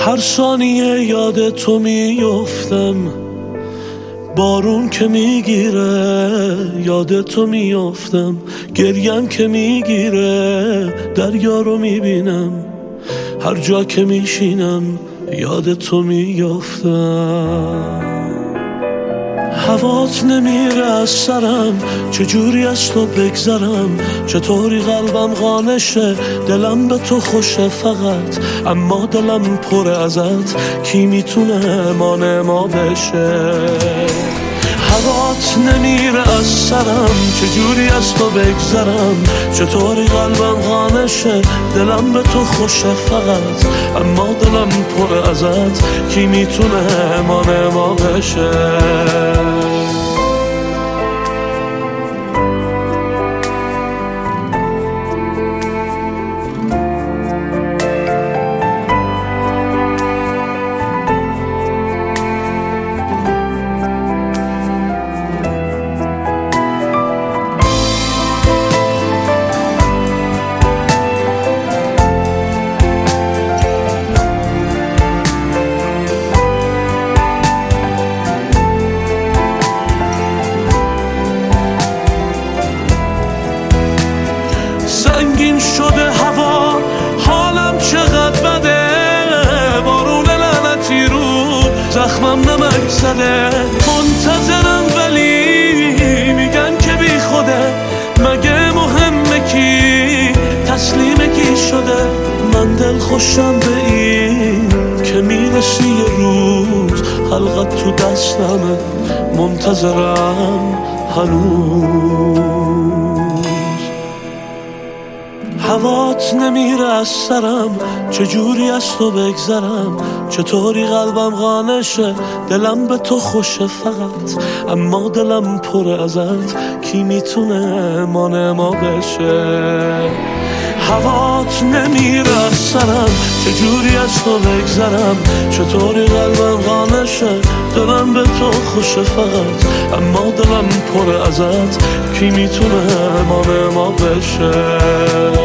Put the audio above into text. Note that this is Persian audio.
هر ثانیه یاد تو میافتم، بارون که میگیره یاد تو میافتم، گریم که میگیره دریا رو میبینم، هر جا که میشینم یاد تو میافتم. هوات نمیره از سرم، چجوری از تو بگذرم، چطوری قلبم قانشه، دلم به تو خوشه فقط، اما دلم پر ازت، کی میتونه مانع ما بشه. هوات نمیره از سرم، چجوری از تو بگذرم، چطوری قلبم قانشه، دلم به تو خوشه فقط، اما دلم پر ازت، کی میتونه مانع ما بشه. سنگین شده هوا، حالم چقدر بده، بارون لعنتی رو زخمم نمک زده، منتظرم ولی میگن که بی خوده، مگه مهمه کی تسلیم کی شده. من دل خوشم به این که میرسی یه روز، حلقت تو دستمه، منتظرم هنوز. هوات نمیره از سرم، چجوری از تو بگذرم، چطوری قلبم قانشه، دلم به تو خوشه فقط، اما دلم پر ازت، کی میتونه مانع ما بشه. هوات نمیره از سرم، چجوری از تو بگذرم، چطوری قلبم قانشه، دلم به تو خوشه فقط، اما دلم پر ازت، کی میتونه مانع ما بشه.